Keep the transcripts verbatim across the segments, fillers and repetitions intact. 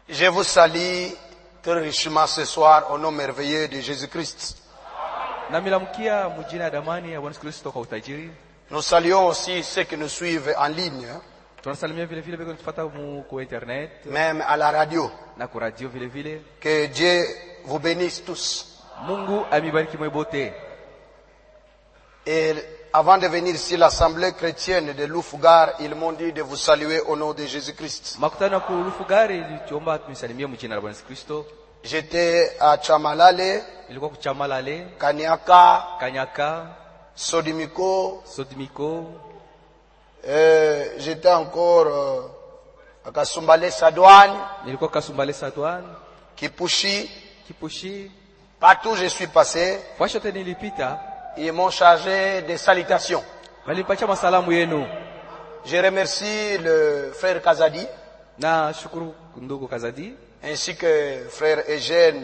Je vous salue très richement ce soir au nom merveilleux de Jésus-Christ. Nous saluons aussi ceux qui nous suivent en ligne, même à la radio. Que Dieu vous bénisse tous. Et avant de venir ici, l'assemblée chrétienne de Loufugar, ils m'ont dit de vous saluer au nom de Jésus-Christ. J'étais à Chamalale, Kanyaka, Kanyaka, Sodimiko, Sodimiko. Euh, j'étais encore euh, à Kasumbale Sadouane, Nilikuwa Kasumbale Sadouane, Kipushi, Kipushi. Partout où je suis passé, Washote nilipita, ils m'ont chargé de salutations. walimpatia masalamu yenu. Je remercie le frère Kazadi, Na shukuru ndugu Kazadi, ainsi que frère Eugène,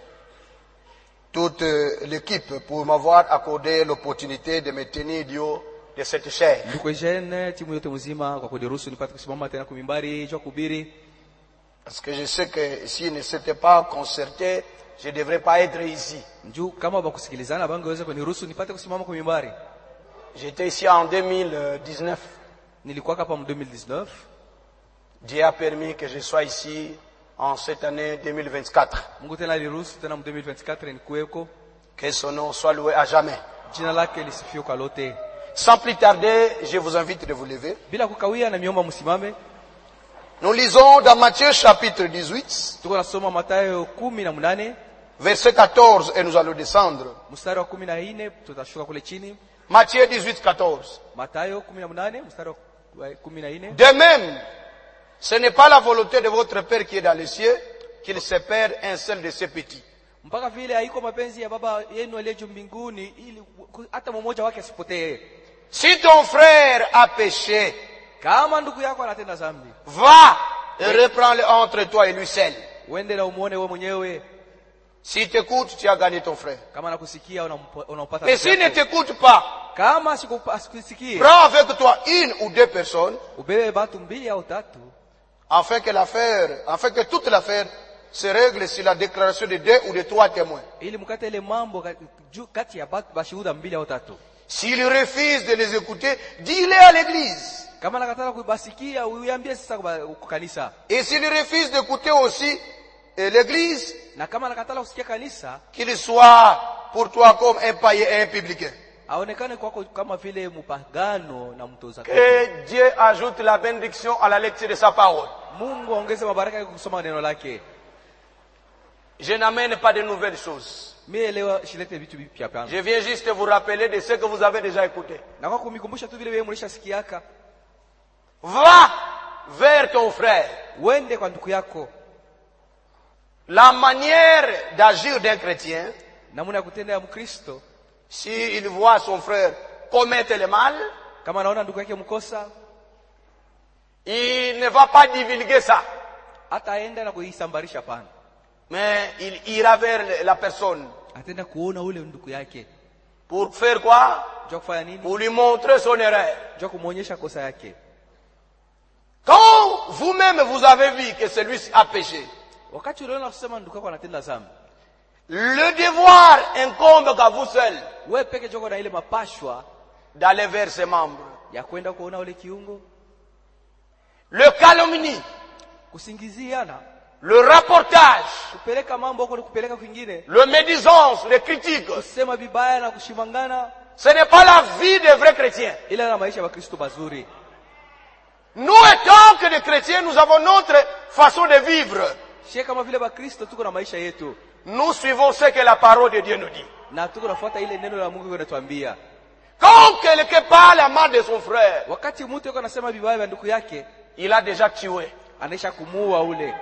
toute l'équipe pour m'avoir accordé l'opportunité de me tenir du haut de cette chaire. ndugu Eugene, timu yote mzima kwa kuniruhusu nipate kusimama tena kumimbari cha kuhubiri. Parce que je sais que s'ils ne s'étaient pas concertés, je ne devrais pas être ici. Njoo kama bakusikilizana bangeweza kuniruhusu nipate kusimama kumimbari. J'étais ici en deux mille dix-neuf. Nilikuwa hapa en deux mille dix-neuf. Dieu a permis que je sois ici en cette année deux mille vingt-quatre. Mungu tena aliruhusu tena en deux mille vingt-quatre nikuweko. Que son nom soit loué à jamais. Jina lake lisifiwe kwa lote. Sans plus tarder, je vous invite de vous lever. Bila kukawia na miomba msimame. Nous lisons dans Matthieu chapitre dix-huit, Tuko nasoma Mathayo kumi na nane, verset quatorze, et nous allons descendre. mstari wa kumi na nne tutashuka kule chini. Matthieu dix-huit, quatorze. Mathayo kumi na nane mstari wa kumi na nne. De même, ce n'est pas la volonté de votre Père qui est dans les cieux qu'il se perde un seul de ses petits. Mpaka vile haiko mapenzi ya baba yenu aliye juu mbinguni ili hata mmoja wake asipotee. Si ton frère a péché, Kama ndugu yako anatenda dhambi, va et reprends-le entre toi et lui seul. uende na umuone wewe mwenyewe. S'il t'écoute, tu as gagné ton frère. Kama nakusikia unampata. Mais s'il ne t'écoute pas, Kama sikusikia, prends avec toi une ou deux personnes, ubebe watu mbili au tatu, afin que l'affaire, afin que toute l'affaire se règle sur la déclaration de deux ou de trois témoins. ili mkate ile mambo kati ya bashuhuda mbili au tatu. S'il refuse de les écouter, dis-le à l'église. Kama nakatala kubasikia uiambie sasa kwa kanisa. Et s'il refuse d'écouter aussi eh, l'église, Na kama nakatala kusikia kanisa, qu'il soit pour toi comme un païen et un publicain. aonekane kwako kama vile mpagano na mtoza. Que Dieu ajoute la bénédiction à la lecture de sa parole. Mungu aongeze mabaraka ya kusoma neno lake. Je n'amène pas de nouvelles choses. Mimi leo shilete vitu vipya hapa. Je viens juste vous rappeler de ce que vous avez déjà écouté. Na kwa kumikumbusha tu vile wewe mlishasikiaka. Va vers ton frère. Uende kwa ndugu yako. La manière d'agir d'un chrétien, Namna ya kutenda ya Mkristo, si il voit son frère commettre le mal, kama anaona ndugu yake mkosa, il ne va pas divulguer ça. ataenda na kuisambarisha pana. Mais il ira vers la personne. Atenda kuona ule ndugu yake. Pour faire quoi? Njoo kufanya nini? Pour lui montrer son erreur. Njoo kumuonyesha kosa yake. Quand vous-même vous avez vu que celui-ci a péché, Wakati unaona kusema ndugu yako anatenda dhambi, le devoir incombe qu'à vous seul wewe peke yako na ile mapashwa d'aller vers ses membres. ya kwenda kuona ule kiungo, Le calomnie, kusingiziana, le rapportage, kupeleka mambo huko na kupeleka kwingine, le médisance, le critique, kusema vibaya na kushimangana, ce n'est pas la vie des vrais chrétiens. ila na maisha ya Kristo mazuri. Nous, étant que des chrétiens, nous avons notre façon de vivre. Shie kama vile Bakristo tuko na maisha yetu. Nous suivons ce que la parole de Dieu nous dit. Na tuko nafuata ile neno la Mungu linatuambia. Quand quelqu'un parle mal de son frère, Wakati mtu yuko anasema vibaya vya ndugu yake, il a déjà tué. anaisha kumuua ule.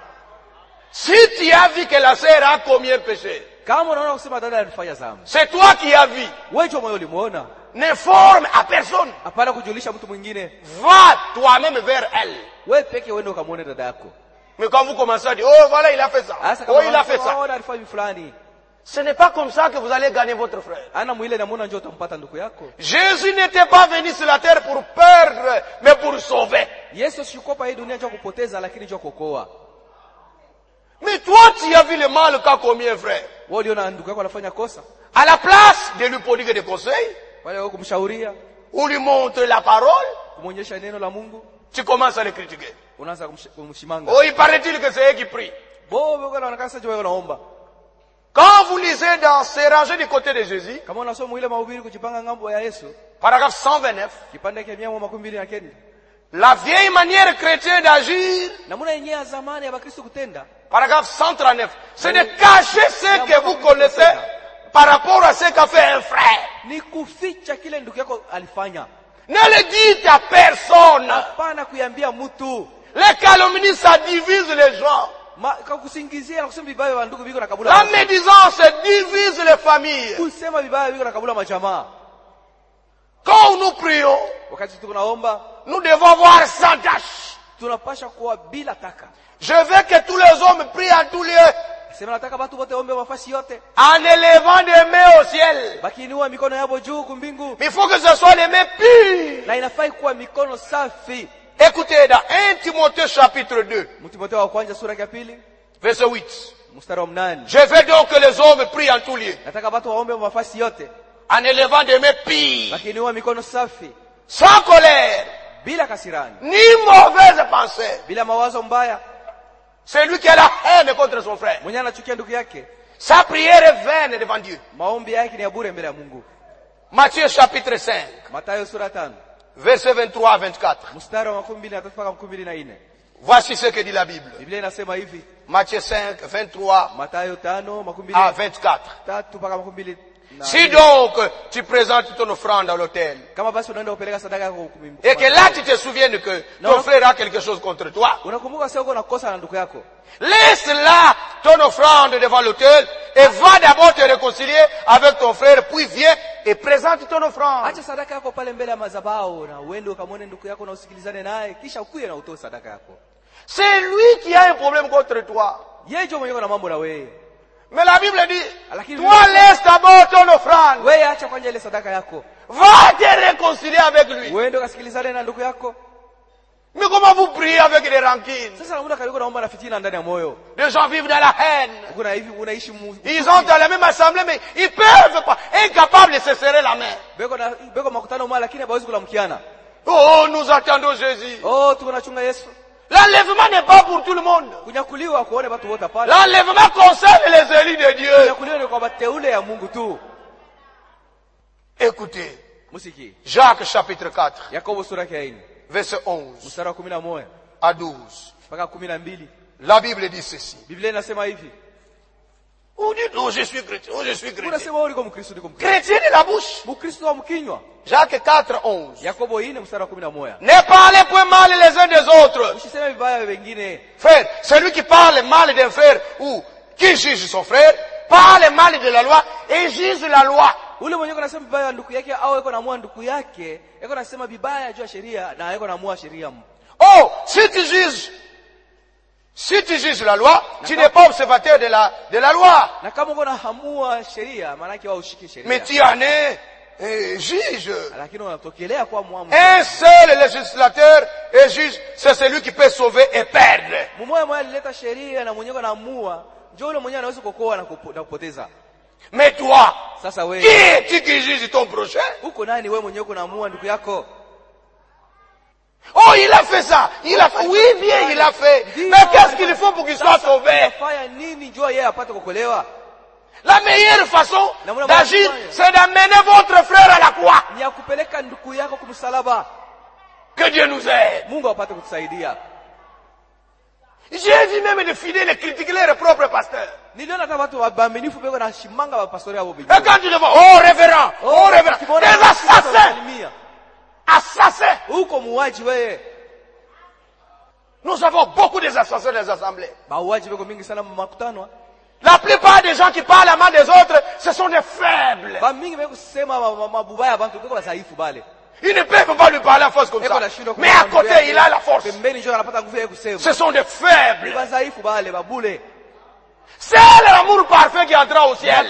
Si tu as vu que la sœur a commis un péché, Kama unaona kusema dada alifanya dhambi, c'est toi qui as vu. wewe ndio moyo ulimuona. N'informe à personne. Hapana kujulisha mtu mwingine. Va toi-même vers elle. Wewe peke wewe ndio ukamuone dada yako. Mais quand vous commencez à dire, oh voilà, il a fait ça. Asa Oh, il a fait ça. Unaona alifanya fulani. Ce n'est pas comme ça que vous allez gagner votre frère. Ana mwile na muona njoo utampata ndugu yako. Jésus n'était pas venu sur la terre pour perdre, mais pour sauver. Yesu sikuwa hapa hii dunia njoo kupoteza lakini njoo kuokoa. toi, tu as vu le mal qu'a commis un frère. Wewe uliona ndugu yako anafanya kosa, À la place de lui prodiguer des conseils, wale wao kumshauria, ou lui montrer la parole, kumuonyesha neno la Mungu, tu commences à le critiquer. unaanza kumsh- kumshimanga. Oh, il paraît-il que c'est eux qui prient. Bo wewe unaonekana sasa wewe unaomba. Quand vous lisez dans ces rangées du côté de Jésus, Kama unasoma ile mahubiri kujipanga ngambo ya Yesu, paragraphe cent vingt-neuf, kipande cha mia moja makumi mbili na kenda. la vieille manière chrétienne d'agir, Namuna yenyewe ya zamani ya Bakristo kutenda, paragraphe cent trente-neuf, c'est de cacher ce que vous connaissez par rapport à ce qu'a fait un frère. ni kuficha kile ndugu yako alifanya. Ne le dites à personne. Hapana kuiambia mtu. Les calomnies, ça divise les gens. Ma kusingizia na kusema vibaya wa ndugu biko na kabula. La médisance divise les familles. Kusema vibaya biko na kabula majamaa. Quand nous prions, Wakati tunaomba, nous devons avoir sans tâche. tunapasha kuwa bila taka. Je veux que tous les hommes prient à tous lieux, Sema nataka watu wote waombe mafasi yote. en élevant des mains au ciel. Bakiinua mikono yao juu kumbingu. Mais il faut que ce soit les mains pures. Na inafai kuwa mikono safi. Écoutez, dans un Timothée chapitre deux, Timotheo wa kwanza sura ya pili, verset huit. mstari wa nane. Je veux donc que les hommes prient en tous lieux, Nataka watu waombe mafasi yote. en élevant des mains pures, Bakiinua mikono safi, sans colère, bila kasirani, ni mauvaise pensée. bila mawazo mbaya. C'est lui qui a la haine contre son frère. Mwenye anachukia ndugu yake, Sa prière est vaine devant Dieu. maombi yake ni ya bure mbele ya Mungu. Matthieu chapitre cinq, Mathayo sura tano, verset vingt-trois à vingt-quatre. mstari wa makumi mbili na tatu mpaka makumi mbili na nne. Voici ce que dit la Bible. Biblia inasema hivi, Matthieu cinq, vingt-trois Mathayo tano, makumi mbili à na vingt-quatre. tatu mpaka makumi mbili na Si nne. donc tu présentes ton offrande à l'autel, Kama basi unaenda kupeleka sadaka yako kumi. et que là tu te souviennes que ton Non. frère a quelque chose contre toi, Unakumbuka sasa uko na kosa na ndugu yako. laisse là ton offrande devant l'autel et va d'abord te réconcilier avec ton frère, puis viens et présente ton offrande. Acha sadaka yako pale mbele ya madhabahu na uende ukamwone ndugu yako na usikilizane naye, kisha ukuye na utoe sadaka yako. C'est lui qui a un problème contre toi. Yeye ndio mwenye na mambo na wewe. Mais la Bible dit, Lakini toi laisse d'abord ton offrande, Wewe acha kwanza ile sadaka yako. va te réconcilier avec lui. Uende ukasikilizane na ndugu yako. Mais comment vous priez avec des rancines? Sasa unaona karibu naomba na fitina ndani ya moyo. Les gens vivent dans la haine. Uko na hivi unaishi mu. Ils ont dans la même assemblée, mais ils peuvent pas, incapables de se serrer la main. Beko na beko makutano mwa lakini hawezi kulamkiana. Oh, nous attendons Jésus. Oh, tuko nachunga Yesu. L'enlèvement n'est pas pour tout le monde. Kunyakuliwa kuone watu wote pale. L'enlèvement concerne les élus de Dieu. Kunyakuliwa ni kwa wateule ya Mungu tu. Écoutez, Musiki. Jacques chapitre quatre, Yakobo sura ya nne, verset onze mstari wa kumi na moja à douze. mpaka kumi na mbili. La Bible dit ceci. Biblia inasema hivi. Vous dites, oh, je suis chrétien, oh, je suis chrétien. Unasema wewe uko Mkristo, uko Mkristo. Chrétien de la bouche. Mkristo wa mkinywa. Jacques quatre, onze. Yakobo nne mstari wa kumi na moja. Ne parlez point mal les uns des autres. Usiseme vibaya wengine. Frère, celui qui parle mal d'un frère ou qui juge son frère, parle mal de la loi et juge la loi. Ule mwenye anasema vibaya ndugu yake au yuko naamua ndugu yake, yuko anasema vibaya juu ya sheria na yuko naamua sheria. Oh, si tu juges, si tu juges la loi, tu n'es pas observateur de la, de la loi. Na kama uko naamua sheria, maana yake wao ushike sheria. Mais tu en es eh, juge. Lakini unatokelea kwa muamu. Un seul législateur et juge, c'est celui qui peut sauver et perdre. Mmoja mmoja alileta sheria na mwenyewe anaamua, ndio yule mwenyewe anaweza kukoa na kupoteza. Mais toi, Sasa qui wewe, es-tu qui juge ton prochain? uko nani wewe mwenyewe unaamua ndugu yako? Oh, il a fait ça. Il a fait. Oui, bien, il a fait. Mais qu'est-ce qu'il faut pour qu'il soit sauvé? Fanya nini njoo yeye apate kukolewa? La meilleure façon d'agir, c'est d'amener votre frère à la croix. Ni ya kupeleka ndugu yako kumsalaba. Que Dieu nous aide. Mungu apate kutusaidia. J'ai vu même des fidèles critiquer leurs propres pasteurs. Niliona hata watu waaminifu bego na shimanga wa pastori hao bibi. Et quand tu le vois, oh révérend, oh révérend, des assassins, assassins. Uko muuaji wewe. Nous avons beaucoup d'assassins dans les assemblées. Mauaji bego mingi sana makutano. La plupart des gens qui parlent à mal des autres, ce sont des faibles. Ba mingi bego kusema mabubaya bantu bego dhaifu bale. Ils ne peuvent pas lui parler en force comme ça. Mais à côté, il a la force. Ce sont des faibles. C'est l'amour parfait qui entrera au ciel.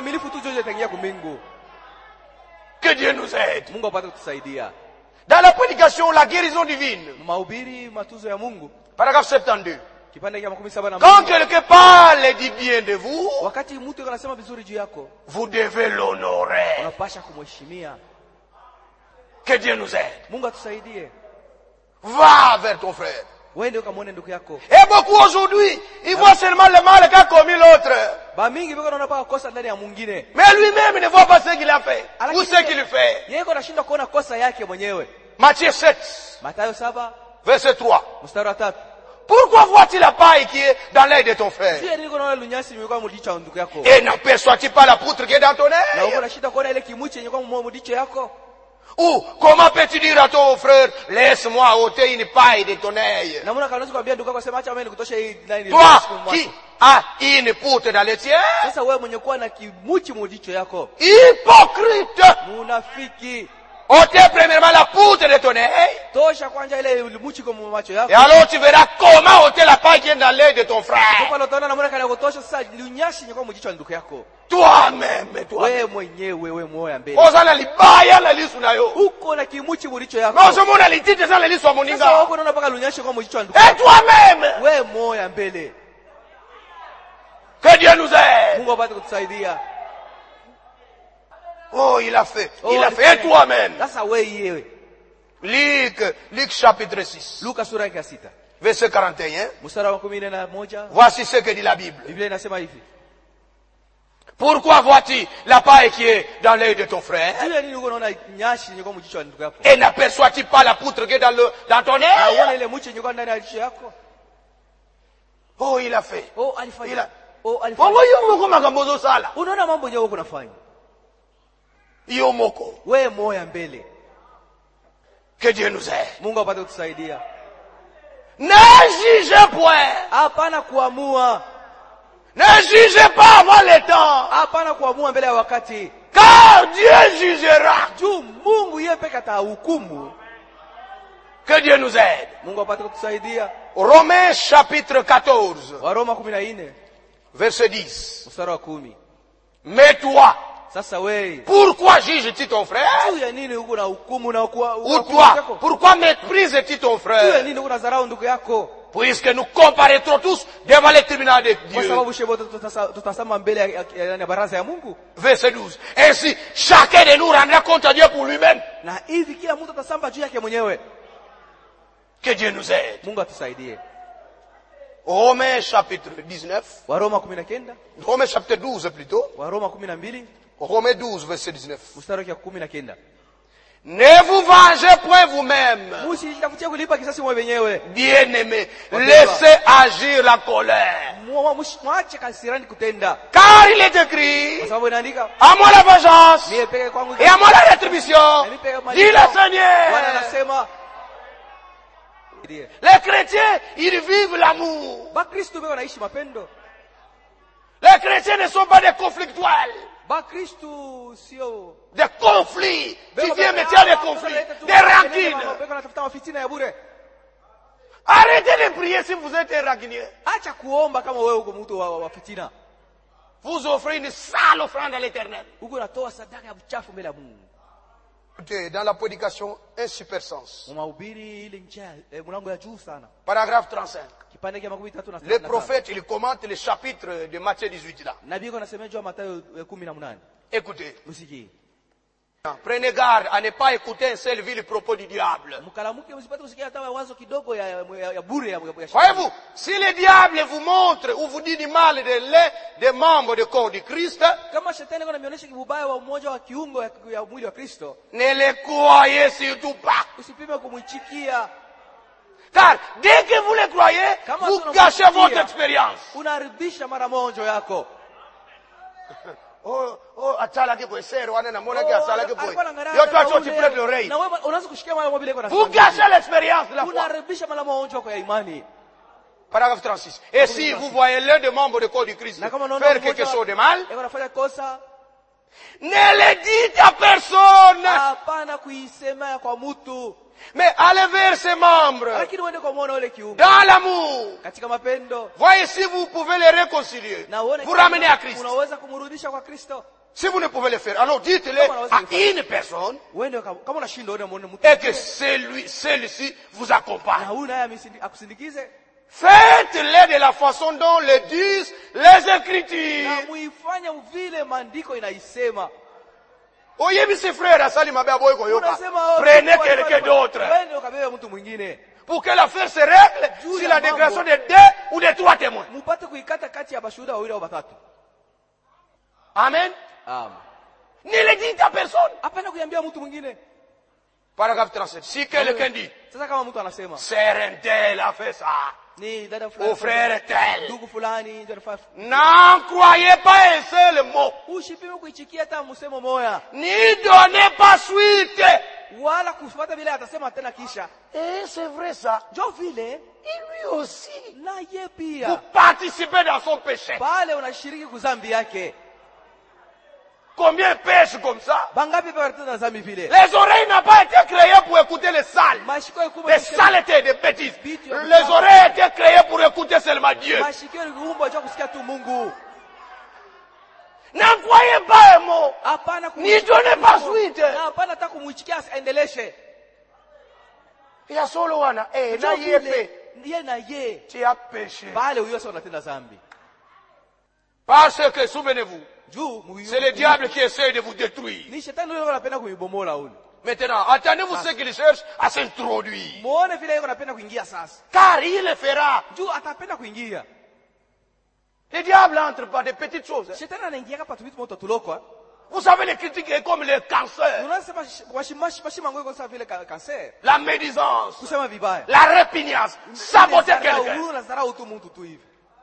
Que Dieu nous aide. Dans la prédication, la guérison divine. Paragraphe soixante-douze. Kipande cha makumi saba na Quand mbili. quelqu'un parle et dit bien de vous, Wakati mtu anasema vizuri juu yako, vous devez l'honorer. unapasha kumheshimia. Que Dieu nous aide. Mungu atusaidie. Va vers ton frère. Wewe ukamwone ndugu yako. Et beaucoup aujourd'hui, ils voient seulement le mal qu'a commis l'autre. Ba mingi biko naona paka kosa ndani ya mwingine. Mais lui-même ne voit pas ce qu'il a fait. Lakini Ou ce qu'il fait. Yeye anashindwa kuona kosa yake mwenyewe. Matthieu sept, Mathayo saba, verset trois. mstari wa tatu. Pourquoi vois-tu la paille qui est dans l'œil de ton frère? Sio niko naona lunyasi imekuwa mdicho wa ndugu yako. Et n'aperçois-tu pas la poutre qui est dans ton Na uko œil? unashindwa kuona ile kimuchi yenye kwa mdicho yako. Ou comment peux-tu dire à ton frère, laisse-moi ôter une paille de ton œil? Na mbona kanaweza kumwambia ndugu yako sema acha mimi nikutoshe hii nani. Toi qui as une poutre dans les tiens, Sasa wewe mwenye kuwa na kimuchi mdicho yako. hypocrite, Munafiki. ôtez premièrement la poutre de ton œil, Tosha kwanza ile muchi kwa macho yako. et alors tu verras comment ôter la paille qui est dans l'œil de ton frère. Kwa utaona namna kana kutosha sasa lunyasi yenye kwa mdicho wa ndugu yako. Toi-même, toi. Wewe mwenyewe wewe moyo mbele. Ozana libaya la lisu na yo. Uko na kimuchi mdicho yako. Mais ozomona litite za la lisu wa Sasa moninga. uko unaona paka lunyasi kwa mdicho wa ndugu Et yako. toi-même. Wewe moyo mbele. Que Dieu nous aide. Mungu apate kutusaidia. Oh, il a fait. Oh, Il a alifanya. fait. Et toi-même. Sasa wewe yewe. Luc, Luc chapitre six, Luka sura ya sita. verset quarante et un. Mstari wa kumi na moja. Voici ce que dit la Bible. Biblia inasema hivi. Pourquoi vois-tu la paille qui est dans l'œil de ton frère? Juu ya nini uko unaona nyashi yenye kwa mjicho wa ndugu yako? Et n'aperçois-tu pas la poutre qui est dans, le, dans ton Na uone œil? ile mchi yenye kwa ndani ya jicho yako? Oh, il a fait. Oh, Il alifanya. a- Oh, Oh, alifanya. yo moko makambozo sala. Unaona mambo yenyewe uko unafanya. Yo moko. Wewe moyo mbele. Que Dieu nous aide. Mungu apate kutusaidia. Ne jugez point. Hapana kuamua. Ne jugez pas avant le temps. Hapana kuamua mbele ya wakati. Car Dieu jugera. Juu Mungu yeye peke atahukumu. Que Dieu nous aide. Mungu apate kutusaidia. Romains chapitre quatorze, Waroma kumi na nne, verset dix. mstari wa kumi. Mais toi, Sasa wewe, pourquoi juges-tu ton frère? juu ya nini uko na hukumu na kwa Ou toi, pourquoi méprises-tu ton Juu ya frère? nini uko na dharau ndugu yako? Puisque nous comparaîtrons tous devant le tribunal de Kwa Dieu. sababu shebo tutasema mbele ya, ya, ya, ya baraza ya Mungu. Verset douze. Ainsi, chacun de nous rendra compte à Dieu pour lui-même. Na hivi kila mtu atasamba juu yake mwenyewe. Que Dieu nous aide. Mungu atusaidie. Romains chapitre dix-neuf. Waroma kumi na kenda, Romains chapitre douze plutôt. Waroma kumi na mbili, Romains douze, verset dix-neuf. mstari wa kumi na kenda. Ne vous vengez point vous-même, Msijitafutie kulipa kisasi mwe wenyewe. bien-aimés. Laissez agir la colère. Mwa- mwa- Mwache kasirani kutenda. Car il est écrit, Kwa sababu inaandika, à moi la vengeance mie peke kwangu. et à moi la rétribution, Nipe malipo. dit le Bwana Seigneur. anasema, Les chrétiens, ils vivent l'amour. Bakristo beko naishi mapendo. Les chrétiens ne sont pas des conflictuels, Bakristo sio des conflits. Tu Beko- viens beko- mettre des ah, conflits, beko- beko- des beko- rancines. beko natafuta mafitina ya bure. Arrêtez de prier si vous êtes un rancunier. Acha kuomba kama wewe uko mtu wa, wa fitina. Vous offrez une sale offrande à l'éternel. Uko unatoa sadaka ya uchafu mbele ya Mungu. Écoutez, dans la prédication, un super sens. Mahubiri ile njia eh, mlango ya juu sana. Paragraphe trente-cinq. Kipande cha makumi tatu na Le prophète, il commente le chapitre de Matthieu dix-huit là. Nabii yuko anasema juu ya Mathayo eh, kumi na nane. Écoutez. Msikie. Prenez garde à ne pas écouter un seul vil propos du diable. Mkalamuke msipate kusikia hata wazo kidogo ya ya, ya bure ya, ya, ya Voyez-vous, si le diable vous montre ou vous dit du mal de l'un des membres du corps du Christ, Kama shetani kana mionyesha kibubaya wa mmoja wa kiungo ya, ya mwili wa Kristo, ne le croyez surtout pas. usipime kumwichikia. Car dès que vous le croyez, Kama vous tunamsikia, gâchez votre expérience. Unaharibisha mara moja yako. Oh, oh, atala ke kwesero wana namona ke Oh, asala ke alikuwa anaangalia boy. Yo hata toi tu ule- prêtes l'oreille. Na wewe unaanza kushikia mara moja ile kwa Vous gâchez l'expérience de la foi. Unaharibisha mara moja yako ya imani. Paragraphe trente-six. Et si vous voyez l'un des membres du corps du Christ Na kama unaona faire mmoja quelque chose de mal, yeye anafanya kosa, ne le dites à personne, hapana kuisema kwa mtu. mais allez vers ses membres Lakini uende kwa muone ule kiungo dans l'amour. katika mapendo. Voyez si vous pouvez les réconcilier, Na uone vous kama ramener à Christ. unaweza kumrudisha kwa Kristo. Si vous ne pouvez le faire, alors dites-le à une personne Uende kama kama unashindwa uende muone mtu. et que celui, celui-ci vous accompagne. Na huyu naye amesindi- akusindikize. Faites-les de la façon dont le disent les Écritures. Na muifanye vile maandiko inaisema. Oyebi ses frères asali mabe boy ko yoka. Unasema, oh, Prenez kwa- quelqu'un kwa- d'autre Wende ukabebe mtu mwingine. pour que l'affaire se règle Juu sur ya la mambo. déclaration de deux ou de trois témoins. Mupate kuikata kati ya bashuhuda wawili au watatu. Amen. Amen. Ne le dites à personne. Hapana kuiambia mtu mwingine. Paragraphe trente-sept. Si quelqu'un dit, Sasa kama mtu anasema sœur un tel a fait ça, ni dada au fulani, frère tel, ndugu fulani, ndio anafaa. n'en croyez pas un seul mot. Usipime kuichikia hata msemo moya. N'y donnez pas suite. Wala kufuata vile atasema tena kisha. Et c'est vrai ça. Jo vile Et lui aussi. na ye Vous pia. participez dans son péché. Pale unashiriki kuzambi yake. Combien pêchent comme ça? Bangapi pa na zambi vile? Les oreilles n'ont pas été créées pour écouter les sales. Mashiko yako Des saletés, des bêtises. Les oreilles étaient créées pour écouter seulement Dieu. Mashiko yako cha kusikia tu Mungu. N'en croyez pas un mot. Hapana N'y donnez pas suite. Na hapana hata kumuichikia aendeleshe. Ya solo wana. Eh, na Jo yepe. vile, Ye na ye. Tu as péché. Pale huyo sio unatenda zambi. Parce que, souvenez-vous, Juu muyu. c'est le diable qui essaie de vous détruire. Ni shetani yule anapenda kuibomola ule. Maintenant, attendez-vous ce qu'il cherche à s'introduire. Muone vile yeye anapenda kuingia sasa. Car il le fera. Juu atapenda kuingia. Le diable entre par des petites choses. Shetani anaingia hapa tu vitu moto tuloko. Vous savez, les critiques est comme le cancer, Unasema washimashi bashima ngwe kwa vile ka- cancer. la médisance, Kusema vibaya. la répugnance, saboter quelqu'un. Unadharau tu mtu tu hivi.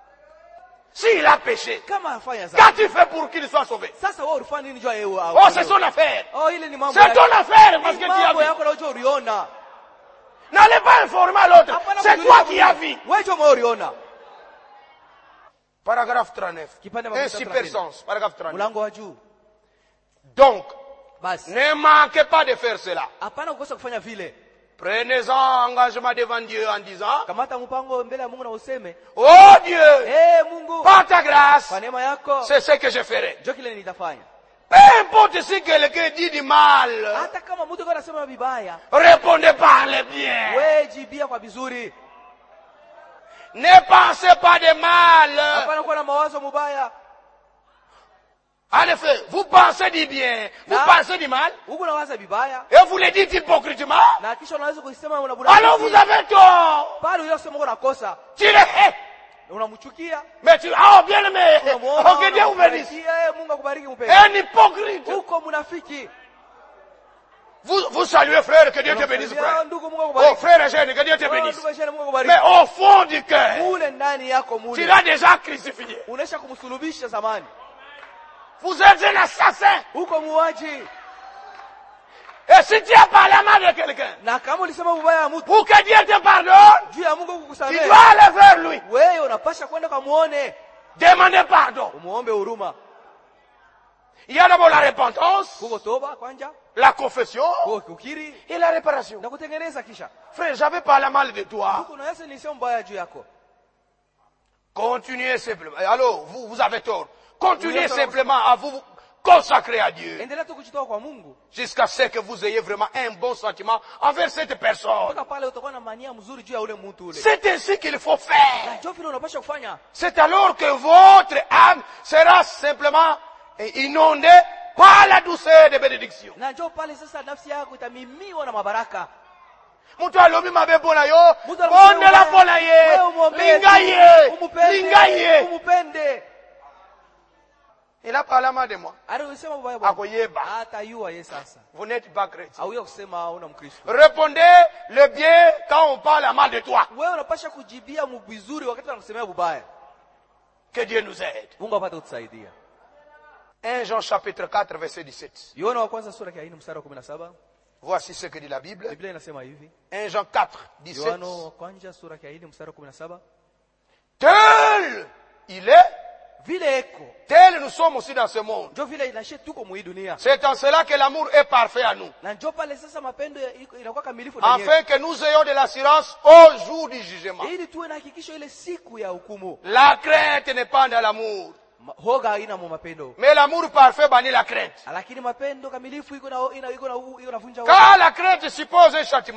S'il a péché, Kama afanya zambi. qu'as-tu fait pour qu'il soit sauvé? Sasa wewe ulifanya nini jua yeye? Oh, c'est son affaire. Oh, ile ni mambo. C'est ton affaire parce que tu as mambo vu. yako na ujue uliona. N'allez pas informer l'autre. Hapana C'est kujulisha toi qui as mwingine. vu. Wewe jo mwe uliona. Paragraphe trente-neuf. Kipande Un makumi tatu na mbili. supersens. Paragraphe trente-neuf. Mlango wa juu. Donc, Basi. ne manquez pas de faire cela. Hapana kukosa kufanya vile. Prenez-en engagement devant Dieu en disant, Kamata mpango mbele ya Mungu na useme, oh Dieu, "Eh Mungu, par ta grâce, kwa neema yako, c'est ce que je ferai. njoo kile nitafanya." Peu importe si quelqu'un dit du mal, Hata kama mtu yuko anasema vibaya, répondez par le bien. wewe jibia kwa vizuri. Ne pensez pas de mal. Hapana kuwa na mawazo mubaya. En effet, vous pensez du bien, vous Na- pensez du mal, Huko unawaza vibaya et vous le dites hypocritement, na kisha unaweza kusema alors vous unabuna. avez tort. Pale unasema uko nakosa, Tu le hais. unamchukia. Mais tu, oh bien aimé, Unamuona, oh que Dieu vous bénisse. unambariki, eh, Mungu akubariki mpenzi. Un hypocrite. Uko munafiki. Vous, vous saluez frère, que Dieu te bénisse frère. Ya, ndugu Mungu Oh akubariki. frère Eugène, que Dieu te Oh, bénisse. ndugu Eugène, Mungu Mais akubariki. au fond du cœur, Mule ndani yako tu mule. l'as déjà crucifié. Unaisha kumsulubisha zamani. Vous êtes un assassin. Uko muuaji. Et si tu as parlé mal de quelqu'un, Na kama ulisema ubaya wa mtu, pour que Dieu te pardonne, juu ya Mungu tu kukusamehe, dois aller vers lui. wewe unapasha kwenda kwa muone, Demander pardon. umuombe huruma. Il y a d'abord la repentance, Kuko toba kwanja, la confession kuko kukiri et la réparation. na kutengeneza kisha. Frère, j'avais parlé mal de toi. Huko na yeye nisema mbaya juu yako. Continuez simplement. Alors, vous, vous avez tort. Continuez Oui, simplement à vous consacrer à Dieu. Endelea tu kujitoa kwa Mungu. Jusqu'à ce que vous ayez vraiment un bon sentiment envers cette personne. Mpaka pale utakuwa na mania mzuri juu ya ule mtu ule. C'est ainsi qu'il faut faire. Na njoo vile unapasha kufanya. C'est alors que votre âme sera simplement inondée par la douceur des bénédictions. Na njoo pale sasa nafsi yako itamimiwa na mabaraka. Mutu alobi mabe pona yo, Mtu anakusema bondela ubaya, pona ye, wewe umwombee linga tu, ye, umupende, linga ye. umupende. Il a parlé mal de moi. Alisema ubaya bwana. Akoyeba. Hata yua yeye sasa. Vous n'êtes pas chrétien. Au kusema hauna Mkristo. Répondez le bien quand on parle mal de toi. Wewe unapasha kujibia mvizuri wakati wanakusemea ubaya. Que Dieu nous aide. Mungu apate kutusaidia. un Jean chapitre quatre verset dix-sept. Yohana wa kwanza sura ya nne mstari wa kumi na saba. Voici ce que dit la Bible. Biblia inasema hivi. un Jean quatre, dix-sept. Yohana wa kwanza sura ya nne mstari wa kumi na saba. Tel il est, Vile eko. tel nous sommes aussi dans ce monde. Ndio vile inashe tuko mu hii dunia. C'est en cela que l'amour est parfait à nous. Na njoo pale sasa mapendo ya- iko- inakuwa kamilifu ndani yetu. Afin que nous ayons de l'assurance au jour du jugement. Ili tuwe na hakikisho ile siku ya hukumu. La crainte n'est pas dans l'amour. Ma- Hoga haina mu mapendo. Mais l'amour parfait bannit la crainte. Lakini mapendo kamilifu iko na ina iko na iko navunja hoga. Car la crainte suppose un châtiment.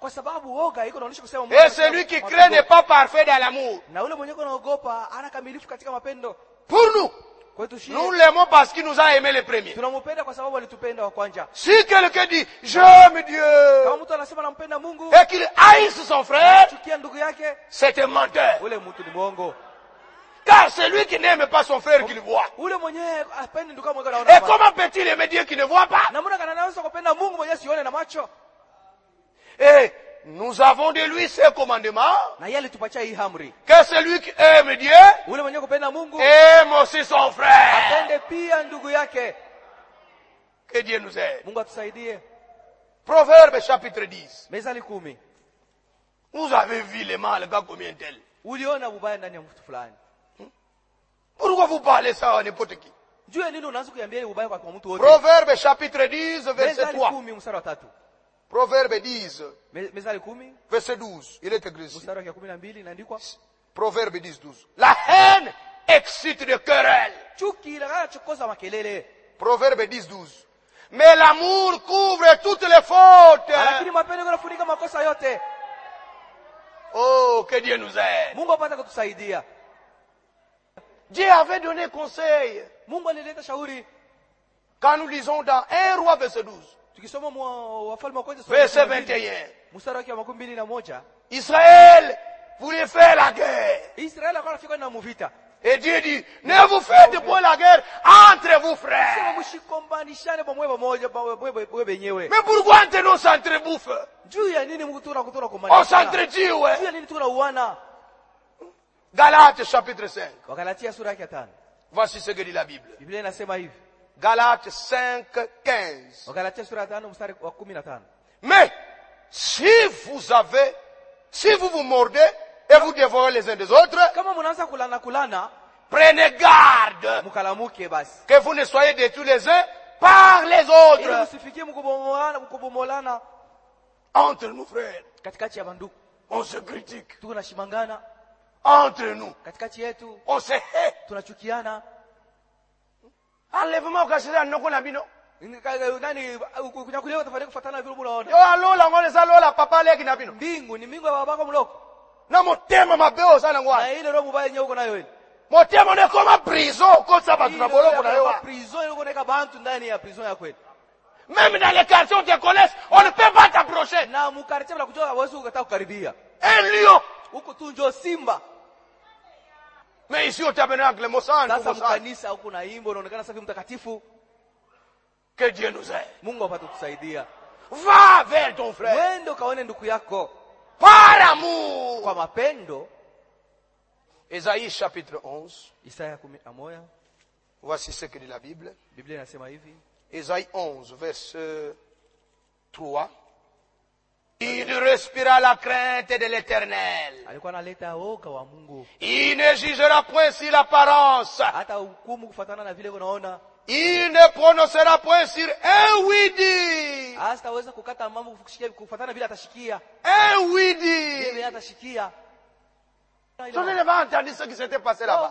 Kwa sababu woga iko inaonyesha kusema Et celui qui craint n'est pas parfait dans l'amour. Na ule mwenye anaogopa ana kamilifu katika mapendo. Pour nous, nous l'aimons parce qu'il nous a aimé les premiers. Tunampenda kwa sababu alitupenda wa kwanza. Si quelqu'un dit j'aime Dieu, kama mtu anasema nampenda Mungu et qu'il haïsse son frère, chukia ndugu yake, c'est un menteur. Ule mtu ni mwongo. Car celui qui n'aime pas son frère qu'il voit. Ule mwenye apendi ndugu yake anaona. Et comment peut-il aimer Dieu qui ne voit pas? Na mbona kana anaweza kupenda Mungu mwenye sione na macho? Et nous avons de lui ce commandement. Na yeye alitupatia hii amri. Que celui qui aime Dieu, ule mwenye kupenda Mungu, aime aussi son frère. Apende pia ndugu yake. Que Dieu nous aide. Mungu atusaidie. Proverbe chapitre dix. Mezali kumi. Vous avez vu le mal quand combien tel? Uliona ubaya ndani ya mtu fulani. Pourquoi vous parlez ça à n'importe qui? Jua nini unaanza kuambia ubaya kwa mtu wote? Proverbe chapitre dix verset trois. kumi mstari wa tatu. Proverbe dix. Mezali kumi verset douze. Il est écrit ici. Mstari wa kumi na mbili inaandikwa. Proverbe dix douze. La haine excite de querelle. Chuki inataka chokoza makelele. Proverbe dix douze. Mais l'amour couvre toutes les fautes. Lakini mapendo yanafunika makosa yote. Oh, que Dieu nous aide. Mungu apate kutusaidia. Dieu avait donné conseil. Mungu alileta shauri. Quand nous lisons dans un roi verset douze. Tukisoma wafalme wa kwanza verset vingt et un. Mstari wa makumi mbili na moja. Israël voulait faire la guerre. Israël akala fika na muvita. Et Dieu dit, ne vous faites point la guerre entre vous frères. Mais pourquoi entre nous s'entrebuffent? On s'entretue, ouais. Galates chapitre cinq. Voici ce que dit la Bible. Galates cinq, quinze. Mais, si vous avez, si vous vous mordez, et vous dévorez les uns des autres, prenez garde que vous ne soyez détruits les uns par les autres. Entre nous, frères, on se critique. Entre nous, on se hait. Enlèvement au cachet, on n'a pas yo alola ngone salola papa leki na bino mbingu ni mbingu ya babako mloko na motema mabeo sana ngwana na ile roho mbaya yenyewe uko nayo ile motema ne koma prison ko saba tuna boloko na yo prison yuko neka bantu ndani ya prison ya kweli. Même dans les quartiers où tu connais, on ne peut pas t'approcher. Na mu quartier la kujua hawezi ukataka kukaribia. Un lion huko tu njo simba. Mais ici au tabernacle Mosan sasa mkanisa huko na imbo unaonekana safi mtakatifu. Que Dieu nous aide. Mungu apate kusaidia. Va vers ton frère. Wende kaone ndugu yako. Par amour. Kwa mapendo. Ésaïe chapitre onze. Isaya kumi na moja. Voici ce que dit la Bible. Biblia inasema hivi. Ésaïe onze verset trois. Il respira la crainte de l'Éternel. Alikuwa analeta oga wa Mungu. Il ne jugera point sur l'apparence. Hata hukumu kufuatana na vile unaona. Il ne prononcera point sur un oui-dit. Hastaweza kukata mambo kufuatana vile atashikia. Un oui-dit. Yeye atashikia. Tu n'avais pas entendu ce qui s'était passé là-bas.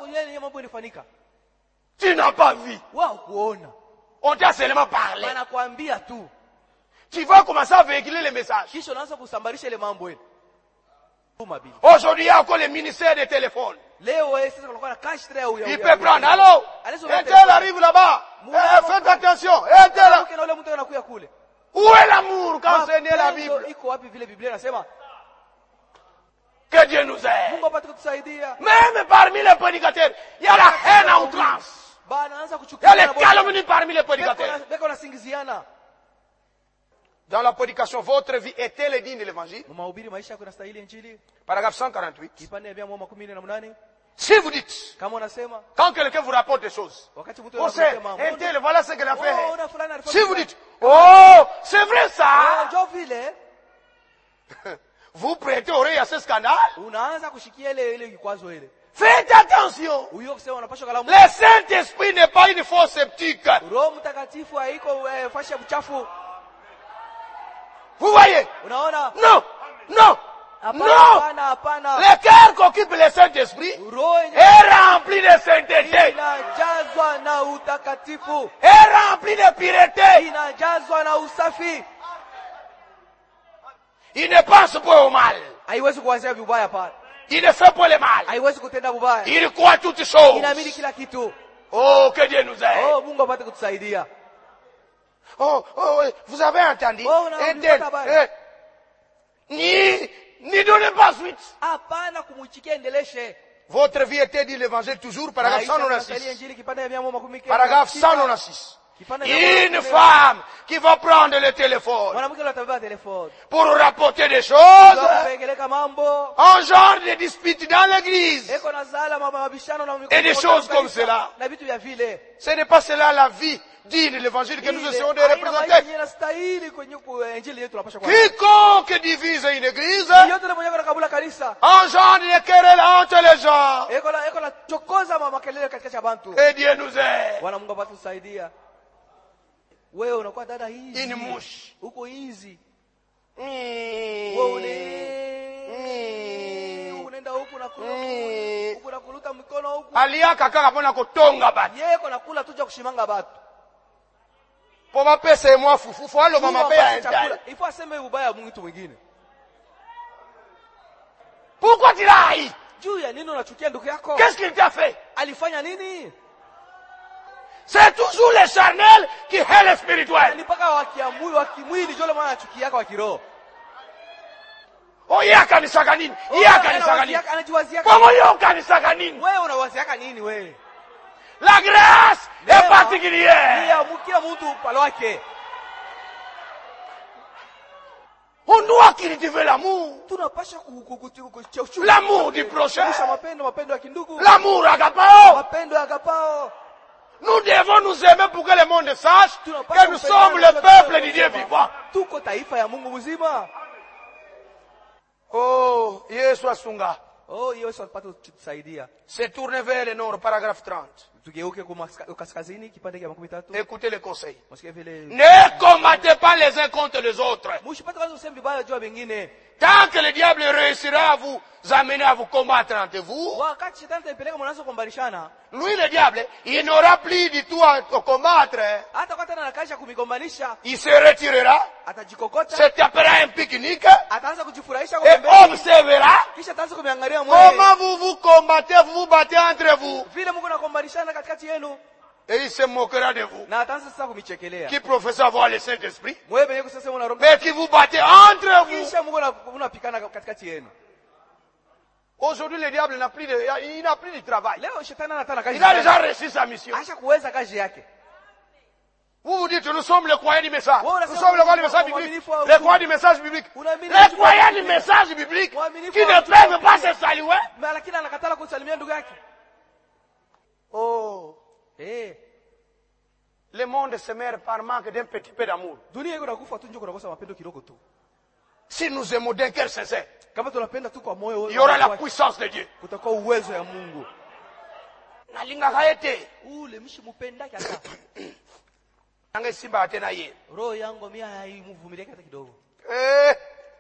Tu n'as pas vu. On t'a seulement parlé. Tu vas commencer à véhiculer les messages. Aujourd'hui, il y a encore les ministères des téléphones. Il peut prendre. Allô? Un tel arrive là-bas. Eh, faites attention. Un tel. Où est l'amour quand c'est né la Bible? Que Dieu nous aide. Même parmi les prédicateurs, il y a la haine à outrance. Il y a les calomnies parmi les prédicateurs. Dans la prédication, votre vie est-elle digne de l'évangile? Paragraphe cent quarante-huit. Si vous dites, quand quelqu'un vous rapporte des choses, on sait, un tel, voilà ce qu'elle a fait. Si vous dites, oh, c'est vrai ça? Vous prêtez oreille à ce scandale? Faites attention. Le Saint-Esprit n'est pas une fausse sceptique. Vous voyez? Non, non, non. Le cœur qu'occupe le Saint-Esprit est rempli de sainteté. Est rempli de pureté. Il ne pense pas au mal. haiwezi kuanzia vibaya pale. Il ne fait pas le mal. Haiwezi kutenda vibaya. Il croit toutes choses. Inaamini kila kitu. Oh, que Dieu nous aide. Oh, Mungu apate kutusaidia. Oh, oh, vous avez entendu? Oh, na- Et then, eh, ni, ni donnez pas suite. Hapana kumuichikia endeleshe. Votre vie était dit l'évangile toujours, paragraphe cent quatre-vingt-six. Injili kipande ya mia moja makumi kenda. Paragraphe cent quatre-vingt-six. Kipande ya mia Une moja femme qui va prendre le téléphone mwanamke yule atabeba telefoni. pour rapporter des choses, Kupeleka mambo. un genre de dispute dans l'église. Eko na zala mama mabishano na Et des choses comme cela. Na vitu vya vile. Ce n'est pas cela la vie digne de l'évangile que nous essayons de représenter. Quiconque divise une église, un genre de querelle entre les gens. Et Dieu nous aide. Une mouche. Alia kaka pona kotonga batu. Yeko nakula tuja kushimanga batu. Po mapesa mwa fufu fo alo mama pe ya ndani. Ifo aseme ubaya mtu mwingine. Pourquoi tu l'as haï? Juu ya nini unachukia ndugu yako? Qu'est-ce qu'il t'a fait? Alifanya nini? C'est toujours le charnel qui est le spirituel. Ni paka wa kiamui wa kimwili jole maana anachukia kwa kiroho. Oh, ya kanisa kanini? Ya kanisa kanini? Kama yo kanisa kanini? Wewe unawaziaka nini wewe? La grâce est particulière. Ya mkia mtu palo wake. On doit cultiver l'amour. Tunapasha kuchukua L'amour du prochain. Mapendo mapendo ya kindugu. L'amour agapao. Mapendo agapao. Nous devons nous aimer pour que le monde sache que nous sommes le peuple du Dieu vivant. Tuko taifa ya Mungu mzima. Oh, Yesu asunga. Oh, Yesu apate kutusaidia. Se tourne vers le nord, paragraphe trente. Tugeuke kwa kaskazini kipande cha makumi tatu. Écoutez le conseil. Msikie vile. Ne combattez pas les uns contre les autres. Msipate kwanza useme vibaya juu ya wengine. Tant que le diable réussira à vous amener à vous combattre entre vous, wakati shetani atapeleka mwanzo kumbarishana, lui le diable, il n'aura plus du tout à combattre. hata kwa tena anakaisha kumigombanisha, il se retirera, atajikokota, se tapera un pique-nique, ataanza kujifurahisha et observera kisha ataanza kumiangalia mwewe comment vous vous combattez, vous vous battez entre vous. vile Mungu anakombarishana katikati yenu, et il se moquera de vous. Na ataanza sasa kumichekelea. Qui professe avoir le Saint-Esprit, mwewe benye kusema una roho, mais qui vous battez entre vous. Kisha Mungu anapikana katikati yenu. Aujourd'hui, le diable n'a plus de, il n'a plus de travail. Leo shetani anataka kazi. Il a déjà réussi sa mission. Acha kuweza kazi yake. Vous vous dites, nous sommes les croyants du message. Nous sommes les croyants du message biblique. Les croyants du message biblique. Les croyants du message biblique qui ne peuvent pas se saluer. Mais lakini anakatala kusalimia ndugu yake. Oh. Eh. Le monde se meurt par manque d'un petit peu d'amour. Dunia iko nakufa tu njoo kunakosa mapendo kidogo tu. Si nous aimons d'un cœur sincère, kama tunapenda tu kwa moyo, il y aura la puissance de Dieu. Kutakuwa uwezo ya Mungu. Nalingaka ete. Ule mshimupenda kaka. Anga simba atena ye. Roho yangu mimi haimuvumilia hata kidogo. Eh.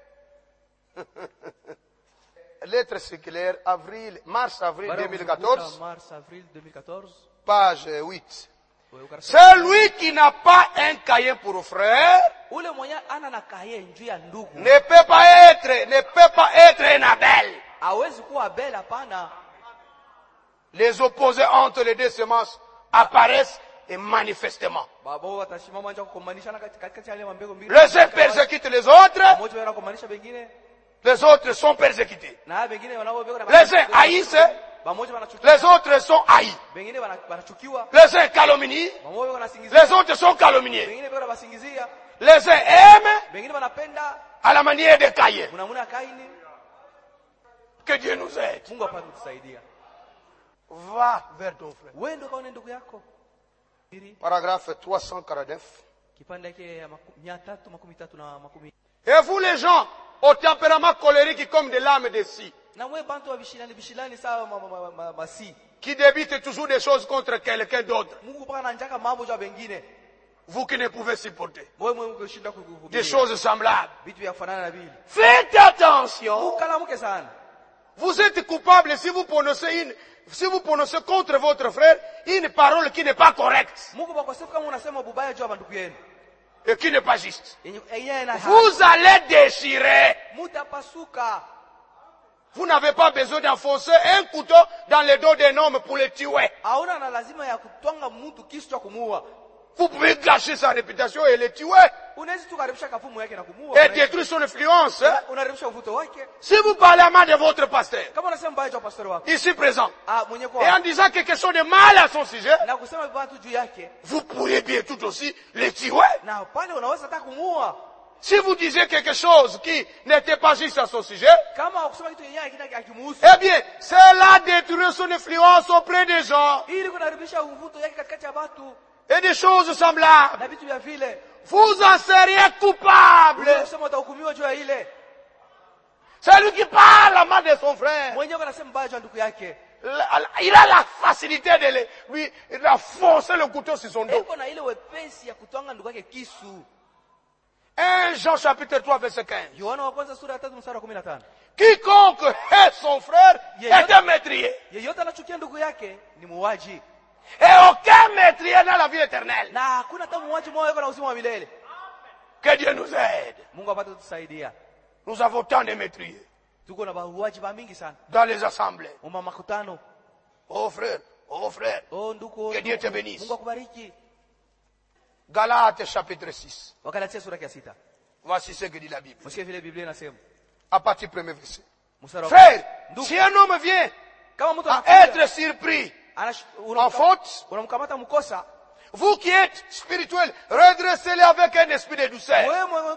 Lettre circulaire avril mars avril deux mille quatorze. Mars avril deux mille quatorze. Page huit. Celui qui n'a pas un cahier pour frère ne peut pas être, ne peut pas être un Abel. Les opposés entre les deux semences apparaissent et manifestement. Les uns persécutent les autres. Les autres sont persécutés. Les uns haïssent. Les autres sont haïs. Les uns calomnient. Les autres sont calomniés. Les uns aiment à la manière de Caïn. Que Dieu nous aide. Va vers ton frère. Paragraphe trois cent quarante-neuf. Et vous les gens au tempérament colérique comme des lames de scie, qui débitent toujours des choses contre quelqu'un d'autre, vous qui ne pouvez supporter des choses semblables, faites attention. Vous êtes coupable si vous prononcez une, si vous prononcez contre votre frère une parole qui n'est pas correcte. et qui n'est pas juste. Vous allez déchirer. Vous n'avez pas besoin d'enfoncer un couteau dans le dos d'un homme pour le tuer. Vous pouvez gâcher sa réputation et le tuer. Et détruire son influence. Si vous parlez à mal de votre pasteur, ici présent, et en disant quelque chose de mal à son sujet, vous pourriez bien tout aussi le tuer. Si vous disiez quelque chose qui n'était pas juste à son sujet, eh bien, cela détruit son influence auprès des gens. Et des choses semblables. Vous en seriez coupable. C'est lui qui parle à mal de son frère. Il a la facilité de lui foncer le couteau sur son dos. un Jean chapitre trois verset quinze. Quiconque hait son frère est un meurtrier. Et aucun meurtrier dans la vie éternelle. Que Dieu nous aide. Nous avons tant de meurtriers dans les assemblées. Oh frère, oh frère, que Dieu te bénisse. Galates chapitre six. Voici ce que dit la Bible. À partir du premier verset. Frère, si un homme vient à être surpris en faute, vous qui êtes spirituels, redressez-les avec un esprit de douceur.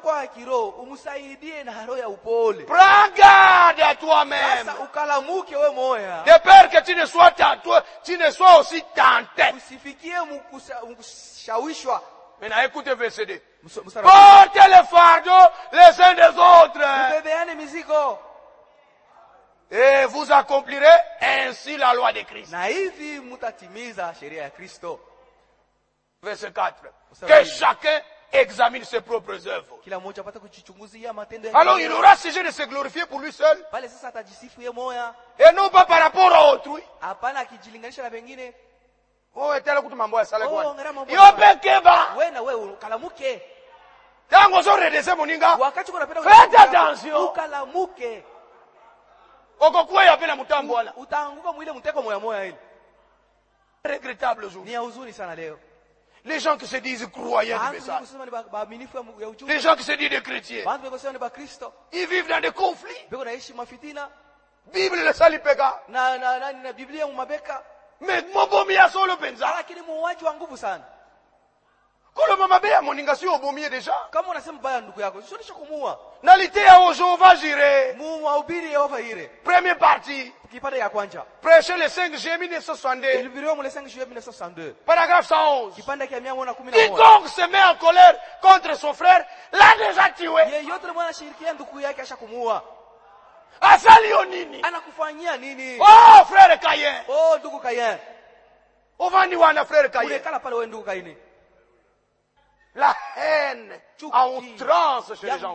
Prends garde à toi-même. De peur que tu ne sois tenté, tu ne sois aussi tenté. Maintenant, écoutez verset deux. Portez le fardeau les uns des autres. Et vous accomplirez ainsi la loi de Christ. Verset quatre. Que chacun examine ses propres œuvres. Alors il aura sujet de se glorifier pour lui seul. Et non pas par rapport à autrui. Oh, etela kuti mambo ya sala kwa. Yo peke ba. Tango zo redese moninga. Faites attention. Oko kwa ya pena mutambo wala. Utaanguka mwile mteko moya moya ile. Regrettable aujourd'hui. Ni ya huzuni sana leo. Les gens qui se disent croyants du message. Les gens qui se disent des chrétiens. Ils vivent dans des conflits. Bible le sali peka. Na na na na Biblia umabeka. Mais mobomi ya solo penza. Lakini muuaji wa nguvu sana. Kolo mama bea moninga si obomie deja. Kama unasema baya ndugu yako, sio nisha kumuua. Nalitea au Jehova jire. Muhubiri Yehova ire. Première partie. Kipande ya kwanza. Prêcher le cinq juillet mille neuf cent soixante-deux. Ilibiriwa le cinq juillet mille neuf cent soixante-deux. Paragraphe cent onze. Kipande kia mia moja kumi na moja. Quiconque se met en colère contre son frère l'a déjà tué. Yeyote mwana shirikia ndugu yake asha kumuua. Asalio nini? Anakufanyia nini? Oh frère Caïn. Oh ndugu Caïn. Ovani wana frère Caïn. Unekala pale wewe ndugu Caïn. La haine à outrance chez les gens.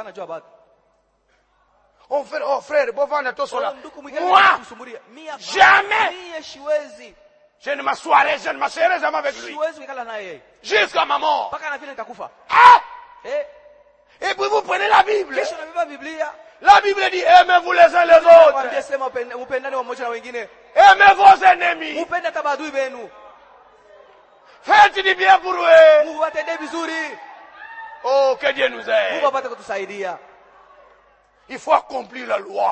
Oh frère, oh frère, bovana tosola. Moi, jamais. Je ne m'assoirai, je ne m'asserai jamais avec lui. Jusqu'à ma mort. Ah! Et puis vous prenez la Bible. La Bible dit, aimez-vous les uns les autres. Aimez vos ennemis. Faites du bien pour eux. Oh, que Dieu nous aide. Il faut accomplir la loi.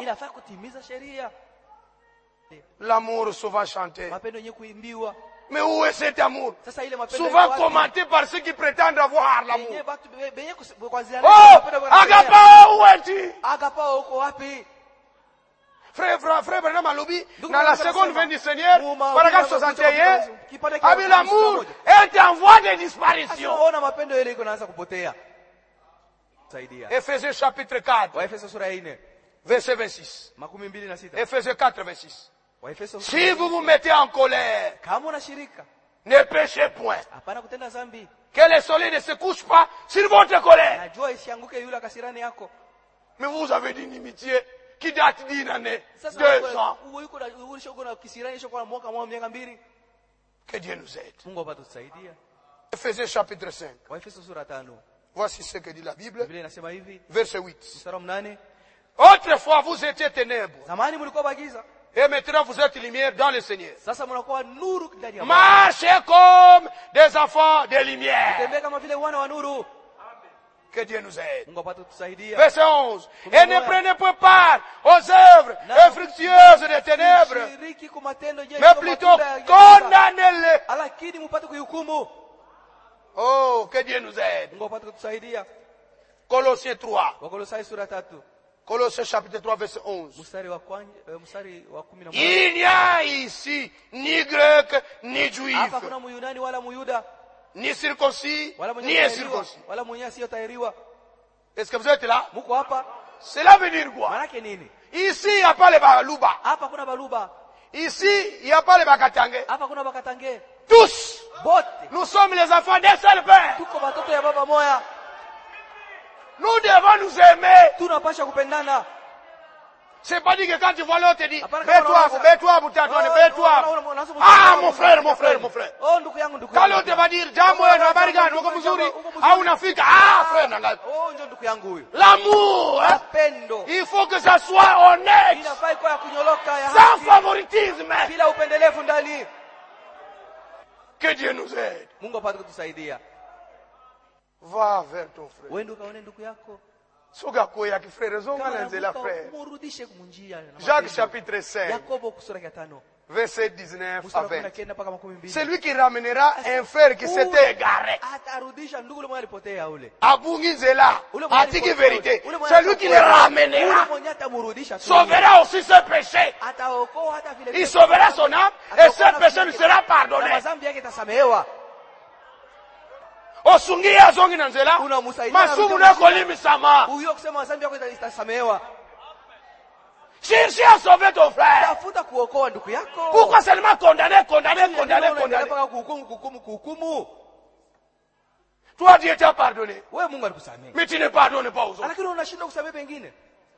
L'amour souvent chanté. Mais où est cet amour? Souvent commenté par ceux qui prétendent avoir l'amour. Oh, agapao, où es-tu? Frère, frère, frère, Bernard Malobi, dans la seconde vingt du Seigneur, paragraphe soixante et un, avec l'amour est en voie de disparition. Ephésiens chapitre quatre, verset vingt-six. Ephésiens quatre, vingt-six. Si vous vous mettez en colère, ne péchez point. Que le soleil ne se couche pas sur votre colère. Mais vous avez une inimitié qui date d'une année, deux ans. Que Dieu nous aide. Ephésiens chapitre cinq. Voici ce que dit la Bible. Biblia inasema hivi, Verset huit. mstari wa mnane. Autrefois vous étiez ténèbres. Zamani mlikuwa bagiza, Et maintenant vous êtes lumière dans le Seigneur. sasa mnakuwa nuru ndani ya Bwana. Marchez comme des enfants de lumière. Tembea kama vile wana wa nuru. Que Dieu nous aide. Mungu apate kutusaidia. Verset onze. Et ne prenez point part aux œuvres infructueuses des ténèbres, Shiriki kwa matendo je, mais plutôt condamnez-les. lakini mpate kuhukumu. Oh, que Dieu nous aide. Mungu apate kutusaidia. Colossiens trois. Wakolosai sura tatu. Colossiens chapitre trois, verset onze. Mstari wa kwanza, mstari wa kumi na moja. Il n'y a ici ni grec, ni juif, Hapa kuna Myunani wala Myuda, ni circoncis, wala mwenye ni kutahiriwa, incirconcis. wala mwenye asiyotahiriwa. Est-ce que vous êtes là? Mko hapa? Cela veut dire quoi? Maana yake nini? Ici, il n'y a pas les baluba. Hapa kuna baluba, Ici, il n'y a pas les bakatangue. hapa kuna bakatange. Tous, Bote nous sommes les enfants d'un seul père. tuko watoto ya baba moya. Nous devons nous aimer. Tunapasha kupendana. C'est pas dit que quand tu vois l'autre, tu dis, Hapana, kama mets-toi, unawaza- mets-toi, Boutatouane, Oh, mets-toi. oh, oh, oh, oh, Ah, oh, mon oh, frère, oh, mon oh, frère, oh, mon frère. Oh, ndugu yangu, ndugu Quand yangu. l'autre va dire, jambo, na barigani, uko mzuri, au unafika, ah, frère, nanga. Oh, ndio ndugu yangu huyu. L'amour, hein, Pendo. il faut que ça soit honnête, Inafai kwa ya kunyoloka ya sans haki, favoritisme. bila upendelevu ndani. Que Dieu nous aide. Mungu apate kutusaidia. Va vers ton frère. Wewe ndio kaone ndugu yako. Soga koya ki frère, zonga Kama nanze la anavuka, frère. murudishe kumunjia na Jacques matendo. chapitre cinq, Yakobo sura ya tano. verset dix-neuf à Mstari wa kumi na vingt. kenda mpaka makumi mbili. C'est lui qui ramènera un frère qui s'était égaré. Atarudisha ndugu yule mwenye alipotea ule. Abungi Nzela, Ule mwenye atiki alipotea vérité. ule mwenye C'est lui qui le alipotea. Ule ramènera. mwenye atamrudisha tu. Sauvera aussi ses péchés. Ataokoa hata vile Il sauvera son âme et ses péchés lui sera na pardonné. madhambi yake itasamehewa. Osungi azongi na Nzela. Unamsaidia. Masumu na kolimi sama. Huyo kusema madhambi yako itasamehewa. Cherchez à sauver ton frère. Tafuta kuokoa ndugu yako. Pourquoi seulement condamner, condamner, condamner, condamner? Mpaka kuhukumu kuhukumu kuhukumu. Toi, Dieu t'a pardonné. Wewe Mungu alikusamehe. Mais tu ne pardonnes pas aux autres. Lakini unashindwa kusamehe pengine.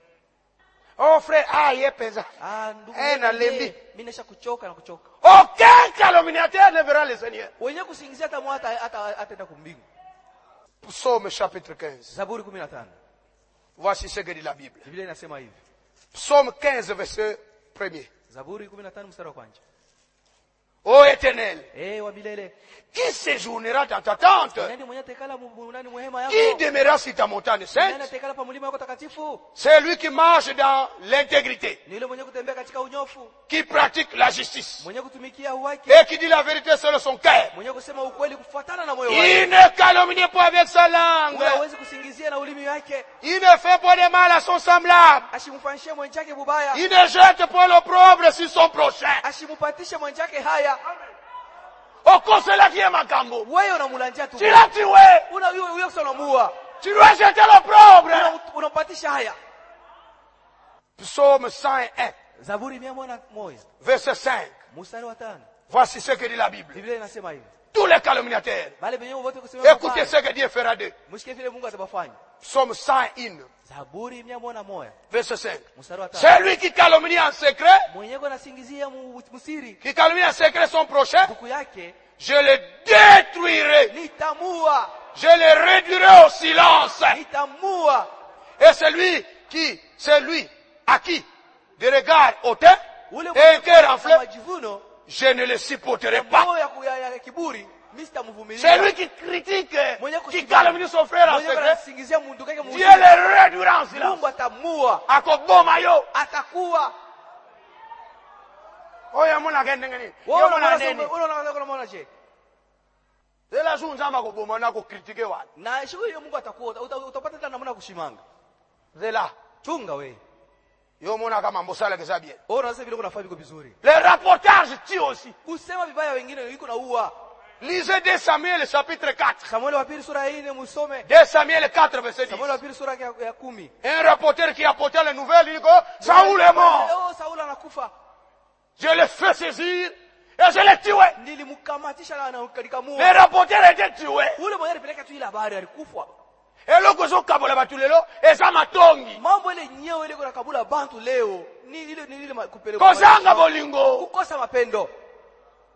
Oh frère, ah, il est pesant. Ah ndugu Eh, na lembi. mimi nisha kuchoka na kuchoka. Aucun calomniateur ne verra le Seigneur. Wenye kusingizia hata mwata hata ataenda kumbingu. Psaume chapitre quinze. Zaburi kumi na tano. Voici ce que dit la Bible. Biblia inasema hivi. Psaume quinze, verset premier. Zaburi kumi na tano mstari wa kwanza. Ô Éternel, Eh wa milele. qui séjournera dans ta tente? Nani mwenye atakala munani muhema yako? Qui demeurera sur ta montagne Nani sainte? atakala pa mlima wako takatifu? C'est lui qui marche dans l'intégrité, Ni yule mwenye kutembea katika unyofu, qui pratique la justice mwenye kutumikia haki, et qui dit la vérité selon son cœur. mwenye kusema ukweli kufuatana na moyo wake. Il ne calomnie pas avec sa langue. Ule hawezi kusingizia na ulimi wake. Il ne fait pas de mal à son semblable. Ashimfanyishie mwenzake bubaya. Il ne jette pas l'opprobre sur son prochain. Ashimupatishe mwenzake haya. Au cela qui est makambo. Wewe unamulanjia tu. Tu l'as tué. Una huyo huyo kusema muua. Tu dois jeter l'opprobre. Unampatisha haya. Psaume cent un, Zaburi mia moja na moja. verset cinq. Mstari wa tano. Voici ce que dit la Bible. Biblia inasema hivi. Tous les calomniateurs, Bale benye wote kusema écoutez ce que Dieu fera d'eux. Mshike vile Mungu atabafanya. Psaume cent un, Zaburi mia moja na moja. verset cinq. Mstari wa tano. Celui qui calomnie en secret, Mwenye anasingizia musiri qui calomnie en secret son prochain, ndugu yake, je le détruirai. nitamua, Je le réduirai au silence. nitamua. Et celui qui, celui à qui, de regard hautain Ule et un cœur enflé, majivuno, je ne le supporterai pas. moyo ya ya kiburi, Mister Mvumilia. Celui qui critique, qui calomnie son frère en mwenye secret, anasingizia ndugu yake Dieu musiri, le réduira en silence. Mungu atamua, Akoboma yo. atakuwa. Oya muna kende ngani. Wewe Yo muna unaona neni. wewe unaona unaona je? Ela zunza makoboma na kukritike watu. Na shughuli hiyo Mungu atakuwa uta- utapata tena namna ya kushimanga. Zela. Chunga wewe. Yo muna kama mbosala kesa bien. Wewe unasema vile unafanya viko vizuri. Le rapportage tue aussi. Kusema vibaya wengine yuko na uwa. Lisez deux Samuel chapitre quatre. Samuel wa pili sura ya nne musome. deux Samuel quatre verset dix. Samuel wa pili sura ya, ya kumi. Un rapporteur qui apportait les nouvelles, il dit que Saoul est mort. Oh, Saul anakufa. Je l'ai fait saisir et je l'ai tué. Nilimkamatisha na nikamua. Le rapporteur était tué. Ule mwenye alipeleka tu ile habari alikufa. Et le gozo kabola batulelo et ça matongi. Mambo ile nyewe ile kuna kabula bantu leo. Ni ile ni ile kupeleka. Kozanga bolingo. Kukosa mapendo.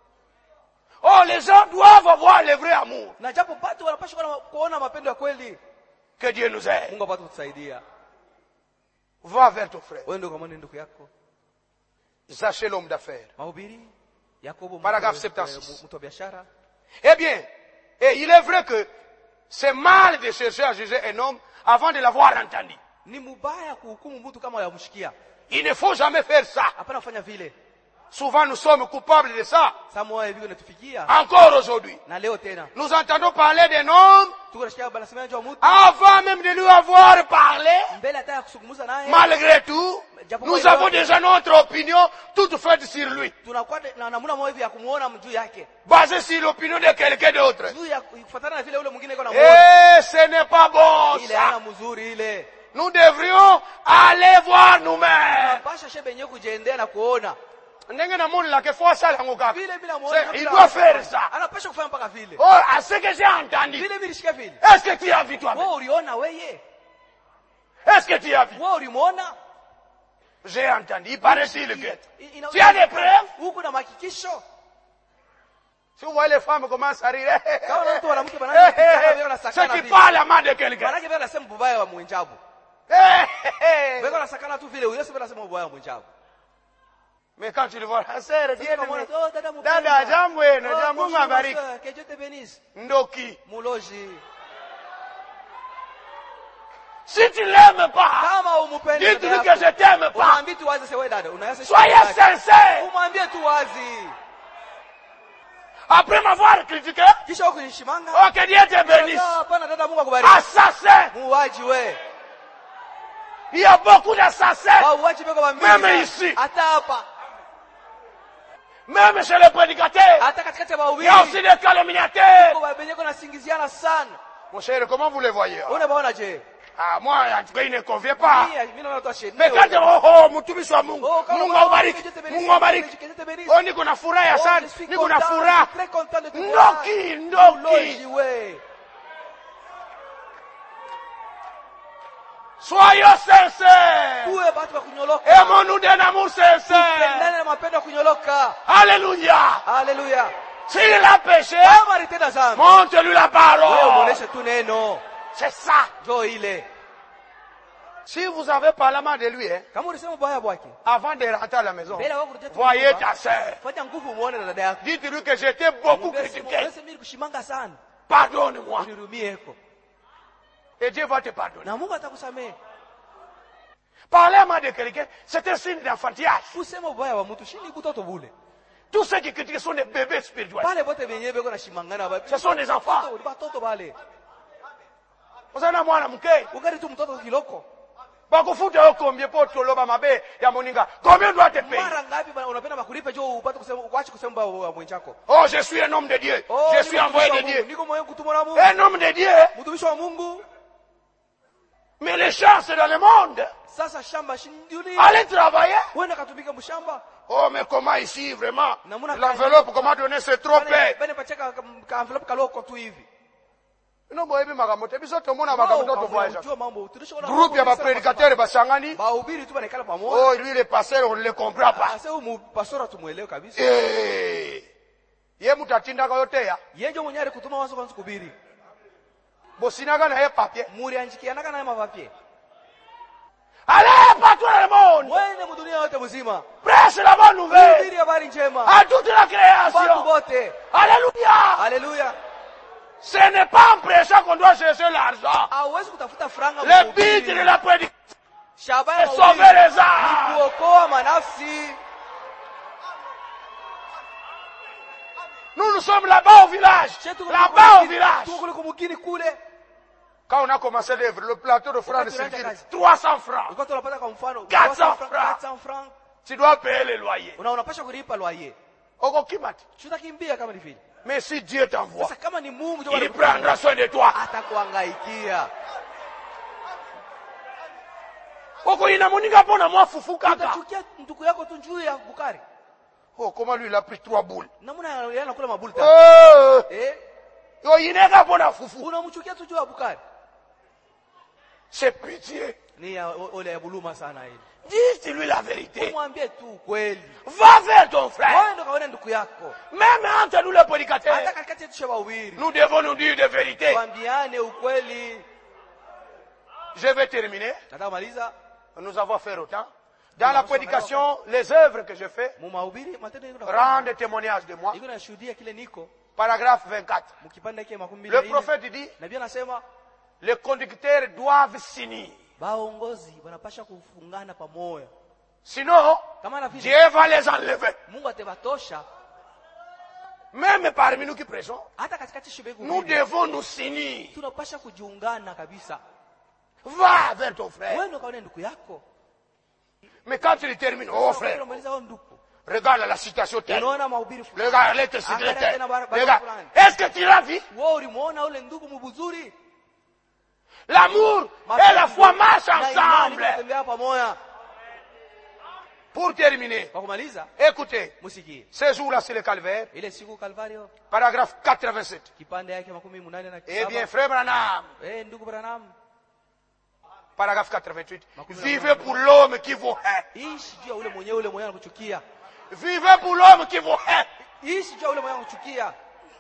Oh, les gens doivent avoir le vrai amour. Na japo watu wanapaswa kuona mapendo ya kweli. Que Dieu nous aide. Mungu apate kutusaidia. Va vers ton frère. Wewe ndio kama ndugu yako. Zaché l'homme d'affaires. Mahubiri Yakobo Paragraphe soixante-six. mtu wa biashara. Eh bien, et il est vrai que c'est mal de chercher à juger un homme avant de l'avoir entendu. Ni mubaya kuhukumu mtu kama yamshikia. Il ne faut jamais faire ça. Hapana kufanya vile. Souvent nous sommes coupables de ça. Samoa hivi natufikia. Encore aujourd'hui. Na leo tena. Nous entendons parler d'un homme Tukasikia banasema juu mtu. avant même de lui avoir parlé. Mbele hata kusungumuza naye. Malgré tout, nous avons déjà notre opinion toute faite sur lui. Tunakuwa na namna moja hivi ya kumuona mjuu yake. Basée sur l'opinion de quelqu'un d'autre. Juu ya kufuatana na vile ule mwingine yuko namuona. Eh, ce n'est pas bon Ile ça. ana mzuri ile. Nous devrions aller voir nous-mêmes. Tunapasha shebe yenyewe kujiendea na kuona. Ndenge na moni la ke fois ça lango kaka. Vile bila muona. Il doit faire ça. Anapasha kufanya mpaka vile. Oh, à ce que j'ai entendu. Vile mimi nishika vile. Est-ce que tu as vu toi? Wewe uliona wewe? Est-ce que tu as vu? Wewe ulimuona? J'ai entendu. Il paraît-il que tu as des preuves? Huko na mahakikisho. Si vous voyez les femmes commencent à rire. Kama watu wanamke banaanza kutaka wewe na sakana C'est vile. qui parle la main de quelqu'un. Manake vile nasema mbaya wa mwenjabu. Eh, eh. Wewe na sakana tu vile, wewe sasa unasema mbaya wa mwenjabu. Mais quand tu le vois, la sœur, Dieu Kama te oh dada mpenda. dada jambo eno, Oh, jambo bonjour, mabariki. ma soeur, que Dieu te bénisse. Ndoki. Muloji. Si tu l'aimes pas, Kama umupendi. dis-lui que je t'aime pas. Umwambie tu wazi sewe dada, unayasa. Soyez sincère. Umwambie tu wazi. Après m'avoir critiqué, Kisha ukunishimanga. oh que Dieu te bénisse. Hapana dada, Mungu akubariki. Assassin. Muuaji we. Il y a beaucoup d'assassins. Wauaji beko ba mingi. Même ici. Hata hapa. Même chez les prédicateurs. Hata katikati ya Il y wahubiri. a aussi des calomniateurs. Kwa benye kuna singiziana sana. Mon cher, comment vous les voyez? Unabaona je? Ah, moi, en tout cas, il ne convient pas. Mimi naona tu asheni. Mais quand oh, oh, mtumishi wa Mungu, Oh, kama Mungu Mungu awabariki, Dieu te bénisse, Mungu awabariki. Dieu te bénisse. Oh, niko na furaha Oh, sana, je suis niko na content, furaha. je suis très content de te voir. Ndoki, ndoki. we. Soyons sincères. Tuwe batu wa kunyoloka. Aimons-nous d'un amour sincère. Pendane na mapendo kunyoloka. Alléluia. Haleluya. S'il a péché, Kama alitenda dhambi, montre-lui la wewe parole. muoneshe tu neno. C'est ça. Jo ile. Si vous avez parlement de lui, hein, Kama ulisema baya bwake. avant de rentrer à la maison, Mbele wako kutetea. voyez ta sœur. Fanya nguvu muone na dada yako. Dites-lui que j'étais beaucoup critiqué. Wewe mimi kushimanga sana. Pardonne-moi. Unirumieko. Et Dieu va te pardonner. Na Mungu atakusamehe. Parler à main de quelqu'un, c'est un signe d'enfantillage. Kusema baya wa mtu shini butoto bule. Tous ceux qui critiquent sont des bébés spirituels. Pale bote benye beko na shimangana ba. Ce sont des enfants. Ni batoto bale. Vous en avez mwana mke. Ukari tu mtoto kiloko. Bakufuta yo combien pour toloba mabe ya moninga. Combien doit te payer? Mara ngapi bana unapenda makulipe jo upate kusema ukaache kusema wa mwenchako. Oh, je suis un homme de Dieu. Oh, Je suis envoyé de Dieu. Niko moyo kutumwa na Mungu. Un homme de Dieu. Mtumishi wa Mungu. Mais les champs, c'est dans le monde. Sasa shamba shinduli. Allez travailler. Wenda katumika mshamba. Oh, mais comment ici, vraiment? Namuna L'enveloppe, comment donner, c'est trop peu. Bane pachaka ka envelope kaloko tu hivi. Non, moi, ebi magamoto. Ebi soto mona magamoto to voyage. Unajua mambo. Tulishaona Groupe ya ba prédicateur basangani. Bahubiri tu banekala pamoja. Oh, lui, le pasteur, on ne le comprend pas. Sasa huyu pastora tumuelewe kabisa. Eh. Ye mutatinda yote ya. Yenjo mwenye alikutuma wazo kwanza kuhubiri. Bosinaga na ye papier. Muri anjikianaka na mavapier. Allez, partout dans le monde. Wende mudunia yote mzima. Prêche la bonne nouvelle. Hubiri habari njema. À toute la Watu création. wote. Alléluia. Haleluya. Ce n'est pas en prêchant qu'on doit chercher l'argent. Hauwezi kutafuta franga Le mhubiri. but de la prédication Shabaha est ya sauver mhubiri les âmes. ni kuokoa manafsi. Nous, nous sommes là-bas au village. Là-bas au village. Tuko kule kumukini kule. Quand on a commencé l'œuvre, le plateau de francs de Wakati unaanza circuit, kazi. trois cents francs. Ulikuwa tunapata kwa mfano quatre cents francs, francs. quatre cents francs. Tu dois payer les loyers. Una unapasha kulipa loyer. Oko kimati. Tutakimbia kama ni vile. Mais si Dieu t'envoie, Sasa kama ni Mungu ndio il prendra soin de toi. atakuhangaikia. Oko inamoninga pona mwa fufu kaka. Utachukia ndugu yako tu njuu ya bukari. Oh, comment lui il a pris trois boules. Namna yeye anakula mabuli tatu. Oh, Eh? yo ineka pona fufu. Unamchukia tu juu ya bukari. C'est pitié. Ni ya ole ya buluma sana hili. Dis-lui la vérité. Mwambie tu kweli. Va vers ton frère. Wewe ndo kaone ndugu yako. Même entre nous les prédicateurs, Hata katikati yetu shaba wawili. nous devons nous dire de vérité. Mwambiane ukweli. Je vais terminer. Nataka maliza. Nous avons fait autant. Dans la prédication, les œuvres que je fais Mu mahubiri matendo niko rendent témoignage de moi. Niko nashuhudia kile niko. Paragraphe vingt-quatre. Mkipanda yake makumi mbili. Le prophète dit, Nabii anasema les conducteurs doivent s'unir. Baongozi wanapasha kufungana pamoja. Sinon, Kama na vile Dieu va les enlever. Mungu atabatosha. Même parmi nous qui prêchons, Hata katikati shibegu. nous devons nous s'unir. Tunapasha kujiungana kabisa. Va vers ton frère. Wewe ndo kaone ndugu yako. Mais quand il termine, oh frère, Regarde regarde la situation telle. unaona mahubiri. Regarde lettre secrétaire. Regarde. Est-ce que tu l'as vu? Wewe ulimuona ule ndugu mbuzuri? L'amour et la foi marchent ensemble. pamoja. Pour terminer, Kwa kumaliza, écoutez, musikie. ce jour-là c'est le calvaire, Ile siku Kalvario, paragraphe quatre-vingt-sept. kipande yake makumi munane na Eh bien, saba. frère Branham, Eh, ndugu Branham, paragraphe quatre-vingt-huit. Vivez pour l'homme qui vous hait. ishi juu ya ule mwenyewe ule mwenyewe anakuchukia. Vivez pour l'homme qui vous hait. Ishi juu ya ule mwenyewe anakuchukia.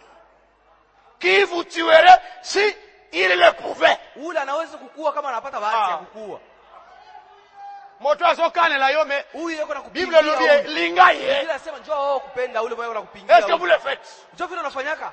Qui vous tuerait si il le pouvait. Ule anaweza kukua kama anapata bahati Ah. ya kukua. Moto azokane la yo mais Huyu yuko na Bible kupigia. nous dit lingaye. Biblia inasema njoo kupenda ule mwenyewe anakupingia. Est-ce que vous le faites? Njoo vile unafanyaka.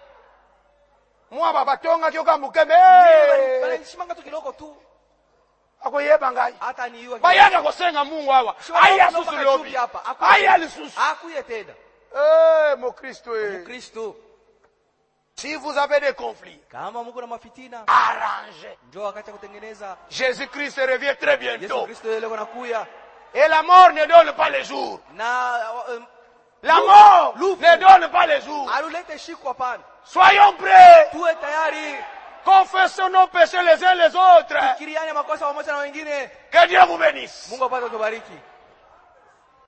Moi baba tonga kyoka mukeme. Bale nishimanga tu kiloko tu. Akoyeba ngai. Hata ni yua. Bayanga kosenga Mungu hawa. Aya susu lobi. hapa. Aya lisusu. Akuye tena. Eh mon Christ. eh. Kristo. Si vous avez des conflits, Kama Mungu na mafitina, arrangez. njoo wakati ya kutengeneza. Jésus-Christ revient très Yesu bientôt. Kristo yule anakuya. Et la mort ne donne pas les jours. Na um, La mort Loup. ne donne pas les jours. alulete shiko hapana. Soyons prêts. Tuwe tayari. Confessons nos péchés les uns les autres. Kiriani makosa pamoja na wengine. Que Dieu vous bénisse. Mungu apate kubariki.